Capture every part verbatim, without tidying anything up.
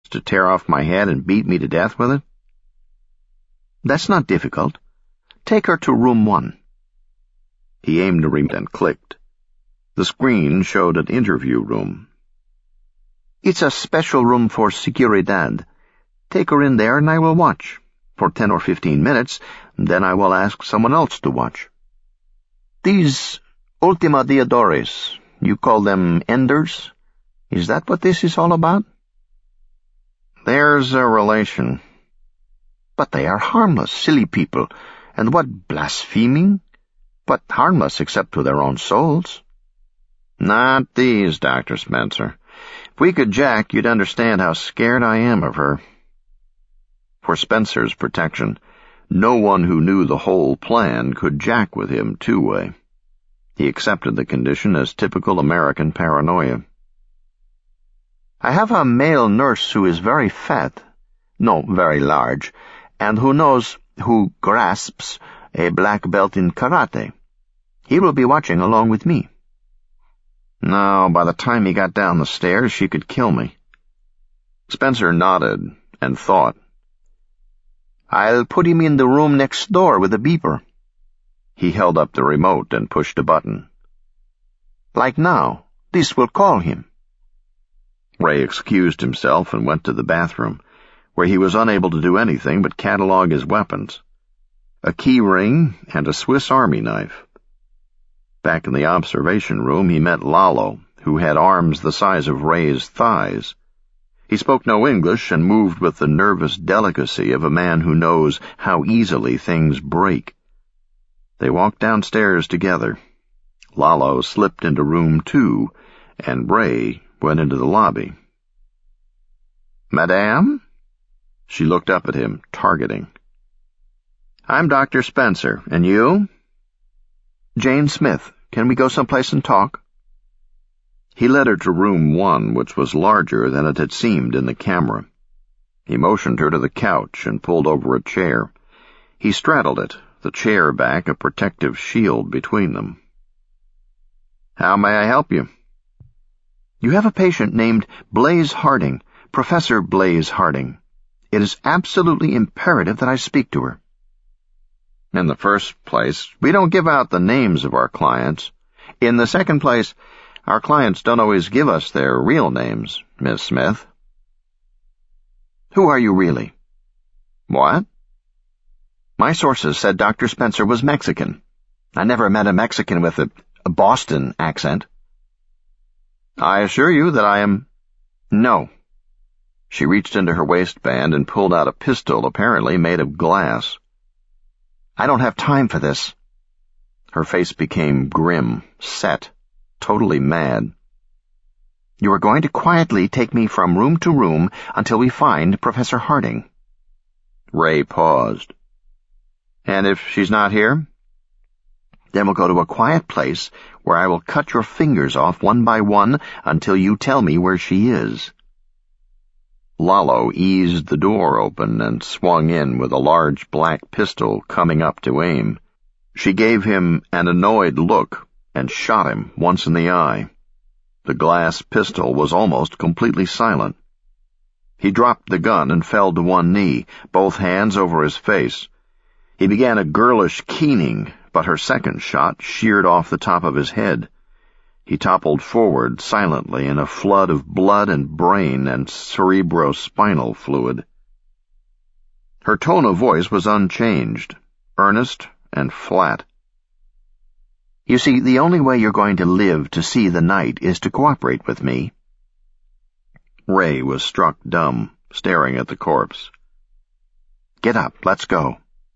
to tear off my head and beat me to death with it? That's not difficult. Take her to room one. He aimed a remote and clicked. The screen showed an interview room. It's a special room for seguridad. Take her in there and I will watch. For ten or fifteen minutes, then I will ask someone else to watch. These ultimadiadores, you call them enders? Is that what this is all about? There's a relation. But they are harmless, silly people, and what blaspheming? But harmless except to their own souls. Not these, Doctor Spencer. If we could jack, you'd understand how scared I am of her. For Spencer's protection, no one who knew the whole plan could jack with him two-way. He accepted the condition as typical American paranoia. I have a male nurse who is very fat, no, very large, and who knows, who grasps, a black belt in karate. He will be watching along with me. No, by the time he got down the stairs, she could kill me. Spencer nodded and thought. I'll put him in the room next door with a beeper. He held up the remote and pushed a button. Like now, this will call him. Ray excused himself and went to the bathroom, where he was unable to do anything but catalog his weapons. A key ring and a Swiss Army knife. Back in the observation room, he met Lalo, who had arms the size of Ray's thighs. He spoke no English and moved with the nervous delicacy of a man who knows how easily things break. They walked downstairs together. Lalo slipped into room two, and Ray went into the lobby. Madame? She looked up at him, targeting. I'm Doctor Spencer, and you? Jane Smith. Can we go someplace and talk? He led her to room one, which was larger than it had seemed in the camera. He motioned her to the couch and pulled over a chair. He straddled it, the chair back a protective shield between them. How may I help you? You have a patient named Blaze Harding, Professor Blaze Harding. It is absolutely imperative that I speak to her. In the first place, we don't give out the names of our clients. In the second place, our clients don't always give us their real names, Miss Smith. Who are you really? What? My sources said Doctor Spencer was Mexican. I never met a Mexican with a, a Boston accent. I assure you that I am... No. She reached into her waistband and pulled out a pistol apparently made of glass. I don't have time for this. Her face became grim, set, totally mad. You are going to quietly take me from room to room until we find Professor Harding. Ray paused. And if she's not here? Then we'll go to a quiet place where I will cut your fingers off one by one until you tell me where she is. Lalo eased the door open and swung in with a large black pistol coming up to aim. She gave him an annoyed look and shot him once in the eye. The glass pistol was almost completely silent. He dropped the gun and fell to one knee, both hands over his face. He began a girlish keening, but her second shot sheared off the top of his head. He toppled forward silently in a flood of blood and brain and cerebrospinal fluid. Her tone of voice was unchanged, earnest and flat. You see, the only way you're going to live to see the night is to cooperate with me. Ray was struck dumb, staring at the corpse. Get up, let's go.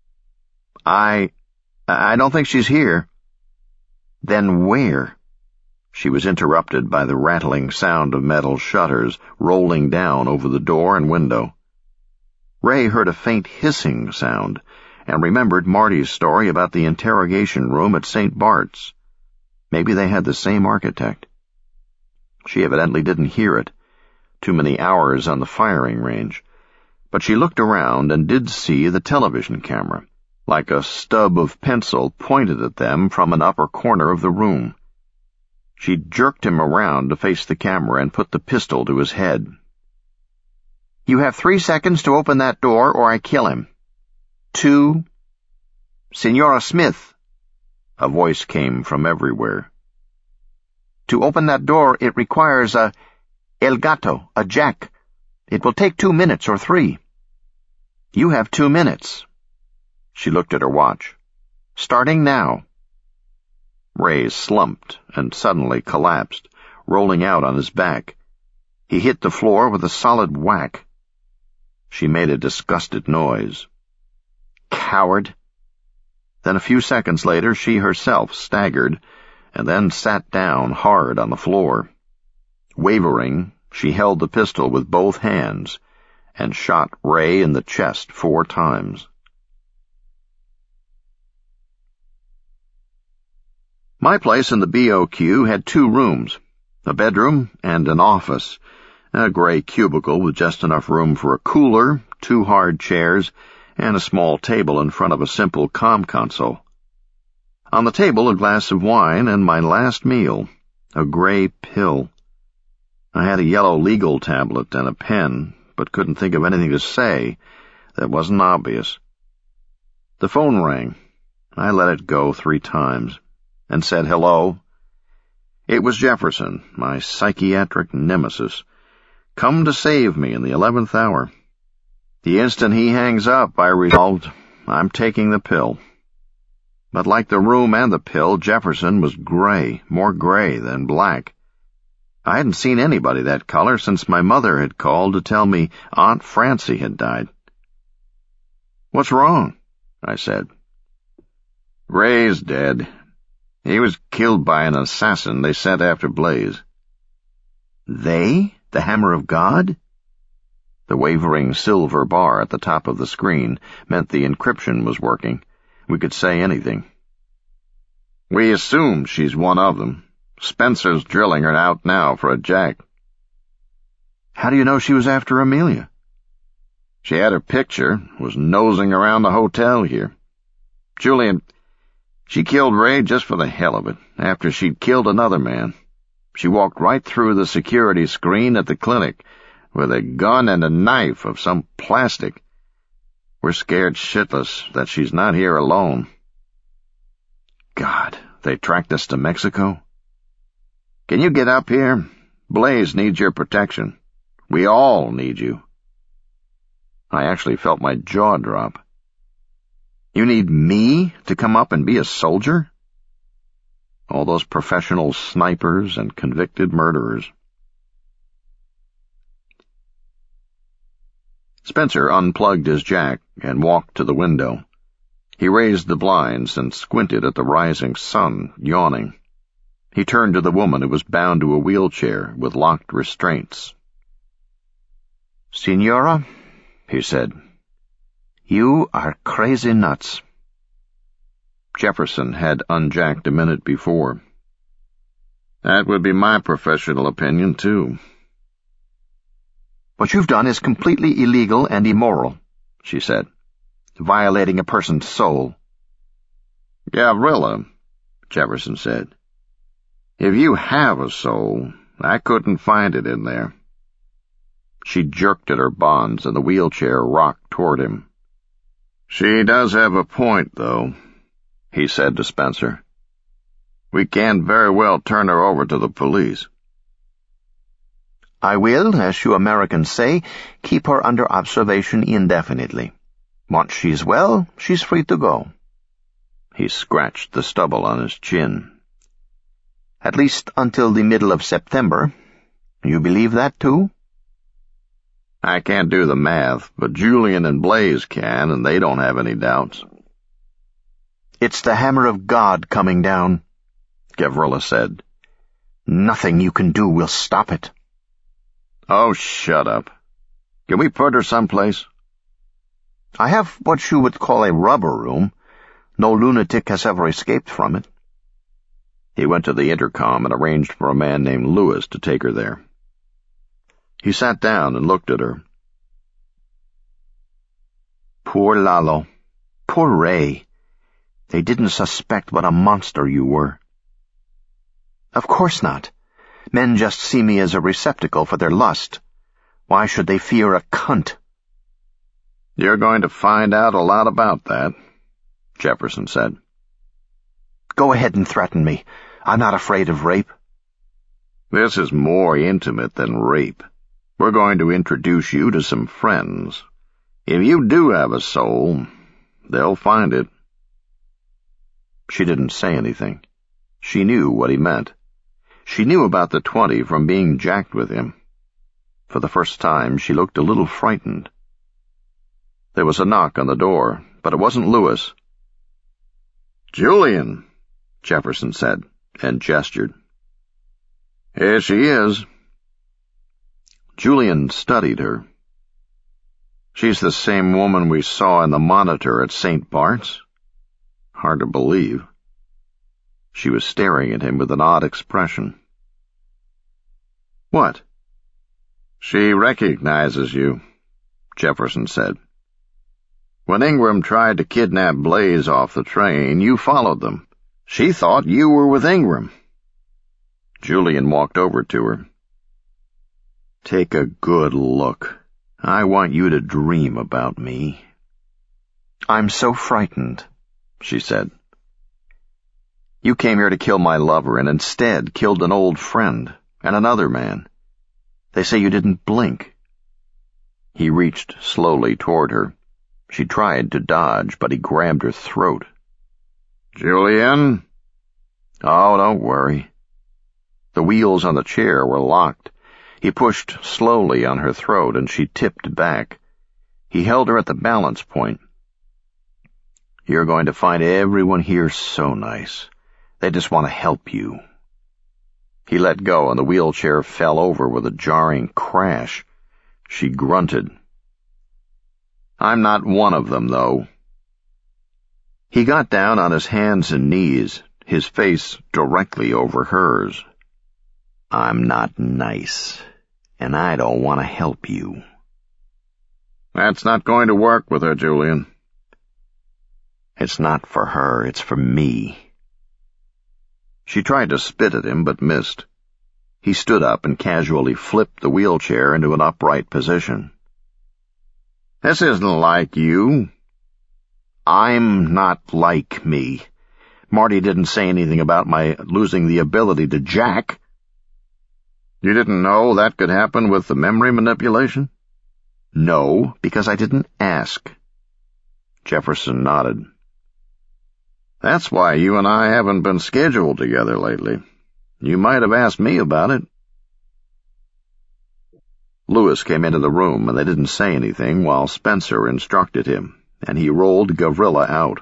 I... I don't think she's here. Then where? She was interrupted by the rattling sound of metal shutters rolling down over the door and window. Ray heard a faint hissing sound and remembered Marty's story about the interrogation room at Saint Bart's. Maybe they had the same architect. She evidently didn't hear it. Too many hours on the firing range. But she looked around and did see the television camera, like a stub of pencil pointed at them from an upper corner of the room. She jerked him around to face the camera and put the pistol to his head. You have three seconds to open that door or I kill him. Two. Senora Smith. A voice came from everywhere. To open that door, it requires a El Gato, a jack. It will take two minutes or three. You have two minutes. She looked at her watch. Starting now. Ray slumped and suddenly collapsed, rolling out on his back. He hit the floor with a solid whack. She made a disgusted noise. Coward! Then a few seconds later she herself staggered and then sat down hard on the floor. Wavering, she held the pistol with both hands and shot Ray in the chest four times. My place in the B O Q had two rooms, a bedroom and an office, a gray cubicle with just enough room for a cooler, two hard chairs, and a small table in front of a simple comm console. On the table, a glass of wine and my last meal, a gray pill. I had a yellow legal tablet and a pen, but couldn't think of anything to say that wasn't obvious. The phone rang. I let it go three times and said hello. It was Jefferson, my psychiatric nemesis, come to save me in the eleventh hour. The instant he hangs up, I resolved, I'm taking the pill. But like the room and the pill, Jefferson was gray, more gray than black. I hadn't seen anybody that color since my mother had called to tell me Aunt Francie had died. What's wrong? I said. Ray's dead. He was killed by an assassin they sent after Blaze. They? The Hammer of God? The wavering silver bar at the top of the screen meant the encryption was working. We could say anything. We assume she's one of them. Spencer's drilling her out now for a jack. How do you know she was after Amelia? She had her picture, was nosing around the hotel here. Julian, she killed Ray just for the hell of it, after she'd killed another man. She walked right through the security screen at the clinic, with a gun and a knife of some plastic. We're scared shitless that she's not here alone. God, they tracked us to Mexico? Can you get up here? Blaze needs your protection. We all need you. I actually felt my jaw drop. You need me to come up and be a soldier? All those professional snipers and convicted murderers. Spencer unplugged his jack and walked to the window. He raised the blinds and squinted at the rising sun, yawning. He turned to the woman who was bound to a wheelchair with locked restraints. Senora, he said, you are crazy nuts. Jefferson had unjacked a minute before. That would be my professional opinion, too. What you've done is completely illegal and immoral, she said, violating a person's soul. Gavrila, Jefferson said, if you have a soul, I couldn't find it in there. She jerked at her bonds and the wheelchair rocked toward him. She does have a point, though, he said to Spencer. We can't very well turn her over to the police. I will, as you Americans say, keep her under observation indefinitely. Once she's well, she's free to go. He scratched the stubble on his chin. At least until the middle of September. You believe that, too? I can't do the math, but Julian and Blaze can, and they don't have any doubts. It's the Hammer of God coming down, Gavrila said. Nothing you can do will stop it. Oh, shut up. Can we put her someplace? I have what you would call a rubber room. No lunatic has ever escaped from it. He went to the intercom and arranged for a man named Lewis to take her there. He sat down and looked at her. Poor Lalo. Poor Ray. They didn't suspect what a monster you were. Of course not. Men just see me as a receptacle for their lust. Why should they fear a cunt? You're going to find out a lot about that, Jefferson said. Go ahead and threaten me. I'm not afraid of rape. This is more intimate than rape. We're going to introduce you to some friends. If you do have a soul, they'll find it. She didn't say anything. She knew what he meant. She knew about the twenty from being jacked with him. For the first time, she looked a little frightened. There was a knock on the door, but it wasn't Lewis. Julian, Jefferson said, and gestured. Here she is. Julian studied her. She's the same woman we saw in the Monitor at Saint Bart's. Hard to believe. She was staring at him with an odd expression. What? She recognizes you, Jefferson said. When Ingram tried to kidnap Blaze off the train, you followed them. She thought you were with Ingram. Julian walked over to her. Take a good look. I want you to dream about me. I'm so frightened, she said. You came here to kill my lover and instead killed an old friend and another man. They say you didn't blink. He reached slowly toward her. She tried to dodge, but he grabbed her throat. Julian? Oh, don't worry. The wheels on the chair were locked. He pushed slowly on her throat, and she tipped back. He held her at the balance point. You're going to find everyone here so nice. They just want to help you. He let go, and the wheelchair fell over with a jarring crash. She grunted. I'm not one of them, though. He got down on his hands and knees, his face directly over hers. I'm not nice, and I don't want to help you. That's not going to work with her, Julian. It's not for her, it's for me. She tried to spit at him, but missed. He stood up and casually flipped the wheelchair into an upright position. This isn't like you. I'm not like me. Marty didn't say anything about my losing the ability to jack. You didn't know that could happen with the memory manipulation? No, because I didn't ask. Jefferson nodded. That's why you and I haven't been scheduled together lately. You might have asked me about it. Lewis came into the room, and they didn't say anything while Spencer instructed him, and he rolled Gavrila out.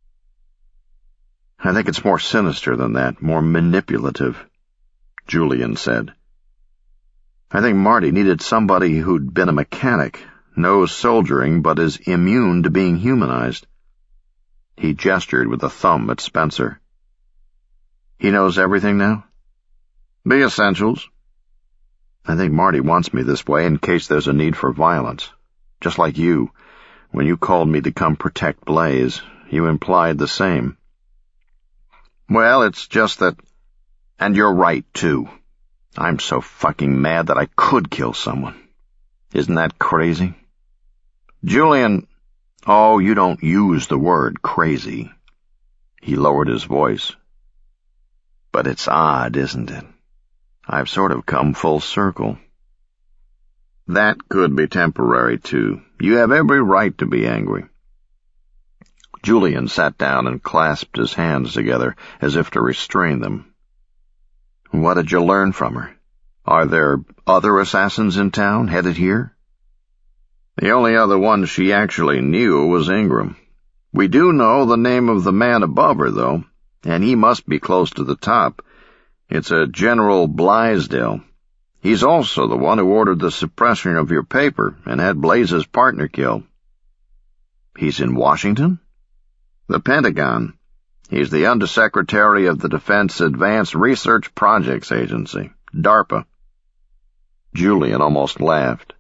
I think it's more sinister than that, more manipulative, Julian said. I think Marty needed somebody who'd been a mechanic, knows soldiering, but is immune to being humanized. He gestured with a thumb at Spencer. He knows everything now? The essentials. I think Marty wants me this way in case there's a need for violence. Just like you. When you called me to come protect Blaze, you implied the same. Well, it's just that... And you're right, too. I'm so fucking mad that I could kill someone. Isn't that crazy? Julian... Oh, you don't use the word crazy. He lowered his voice. But it's odd, isn't it? I've sort of come full circle. That could be temporary, too. You have every right to be angry. Julian sat down and clasped his hands together as if to restrain them. What did you learn from her? Are there other assassins in town headed here? The only other one she actually knew was Ingram. We do know the name of the man above her, though, and he must be close to the top. It's a General Blaisdell. He's also the one who ordered the suppression of your paper and had Blaze's partner killed. He's in Washington? The Pentagon. He's the Undersecretary of the Defense Advanced Research Projects Agency, DARPA. Julian almost laughed.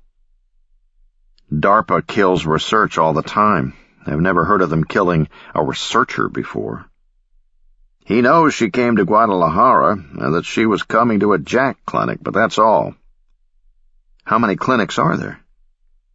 DARPA kills research all the time. I've never heard of them killing a researcher before. He knows she came to Guadalajara and that she was coming to a Jack clinic, but that's all. How many clinics are there?